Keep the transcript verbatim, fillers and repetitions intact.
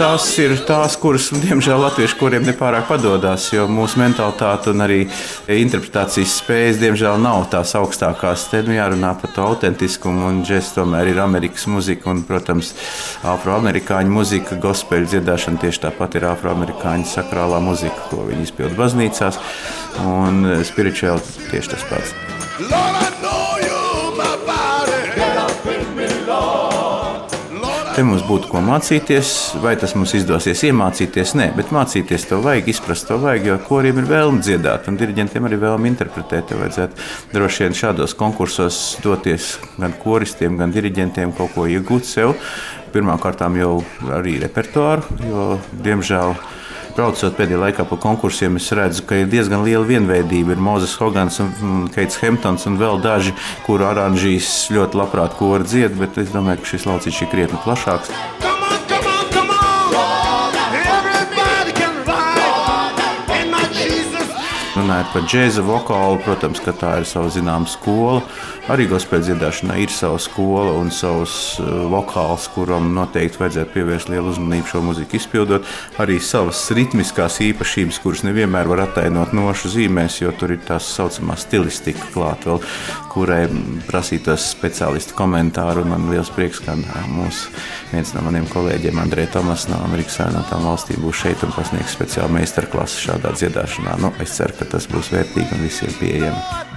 tās ir tās, kuras, diemžēl, latviešu koriem nepārāk padodas, jo mūsu mentalitāte un arī interpretācijas spējas, diemžēl, nav tās augstākās. Te nu jārunā par to autentiskumu, un džess tomēr ir Amerikas muzika, un, protams, afroamerikāņu muzika, gospeļu dziedāšana tieši tāpat ir afroamerikāņu sakrālā muzika, ko viņi izpilda baznīcās, un spirituāli tieši tas pats. Te mums būtu ko mācīties, vai tas mums izdosies iemācīties, nē, bet mācīties to vajag, izprast to vajag, jo koriem ir vēlme dziedāt, un diriģentiem arī vēlme interpretēt. Te vajadzētu droši vien šādos konkursos doties gan koristiem, gan diriģentiem kaut ko iegūt sev. Pirmkārtām jau arī repertuāru, jo, diemžēl, braucot pēdējā laikā pa konkursiem, es redzu, ka ir diezgan liela vienveidība. Ir Moses Hogans un Keits Hemptons un vēl daži, kuru aranžīs ļoti labprāt kori dzied, bet es domāju, ka šis lauciņš ir krietni plašāks. Runājot par džēza vokālu, protams, ka tā ir sava zināma skola. Arī gospēļu dziedāšanā ir sava skola un savs vokāls, kuram noteikti vajadzētu pievērst lielu uzmanību šo muziku izpildot. Arī savas ritmiskās īpašības, kuras nevienmēr var attainot nošu zīmēs, jo tur ir tās saucamā stilistika klāt vēl, kurai prasītos speciālistu komentāru. Man liels prieks, ka mūsu viens no maniem kolēģiem, Andrejs Tomas no Amerikas Savienotām valstīm, būs šeit un pasniegs speciālu meistarklasu šādā dziedāšanā. Nu, es ceru, ka tas būs vērtīgi un visiem pieejami.